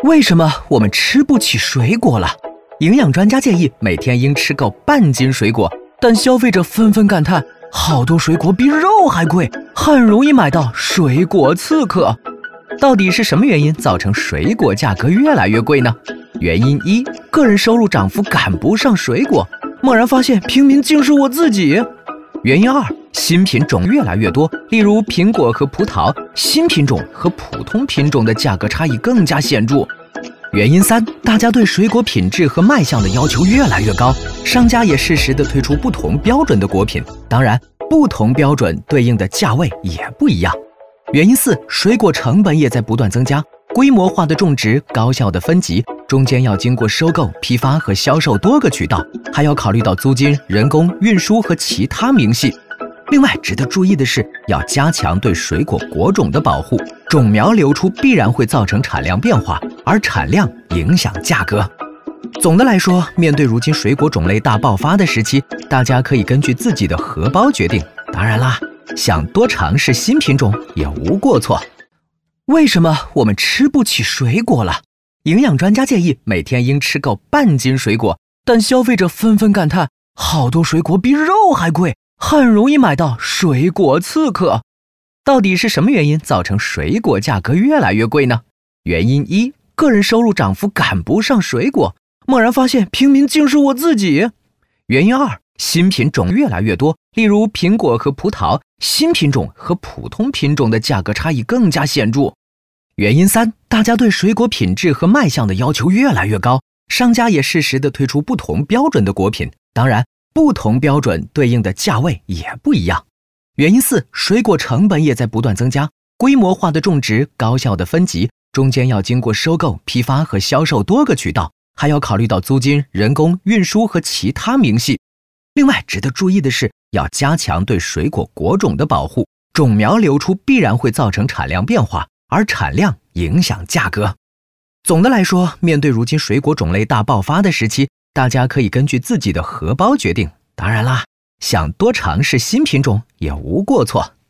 为什么我们吃不起水果了？营养专家建议每天应吃够半斤水果，但消费者纷纷感叹，好多水果比肉还贵，很容易买到水果刺客。到底是什么原因造成水果价格越来越贵呢？原因一，个人收入涨幅赶不上水果，猛然发现平民竟是我自己。原因二，新品种越来越多，例如苹果和葡萄，新品种和普通品种的价格差异更加显著。原因三，大家对水果品质和卖相的要求越来越高，商家也适时地推出不同标准的果品，当然，不同标准对应的价位也不一样。原因四，水果成本也在不断增加，规模化的种植，高效的分级，中间要经过收购、批发和销售多个渠道，还要考虑到租金、人工、运输和其他明细。另外，值得注意的是，要加强对水果果种的保护，种苗流出必然会造成产量变化，而产量影响价格。总的来说，面对如今水果种类大爆发的时期，大家可以根据自己的荷包决定。当然啦，想多尝试新品种也无过错。为什么我们吃不起水果了？营养专家建议每天应吃够半斤水果，但消费者纷纷感叹，好多水果比肉还贵，很容易买到水果刺客。到底是什么原因造成水果价格越来越贵呢？原因一，个人收入涨幅赶不上水果，猛然发现平民竟是我自己。原因二，新品种越来越多，例如苹果和葡萄，新品种和普通品种的价格差异更加显著。原因三，大家对水果品质和卖相的要求越来越高，商家也适时地推出不同标准的果品，当然，不同标准对应的价位也不一样。原因四，水果成本也在不断增加，规模化的种植，高效的分级，中间要经过收购、批发和销售多个渠道，还要考虑到租金、人工、运输和其他明细。另外，值得注意的是，要加强对水果果种的保护，种苗流出必然会造成产量变化，而产量影响价格。总的来说，面对如今水果种类大爆发的时期，大家可以根据自己的荷包决定。当然啦，想多尝试新品种也无过错。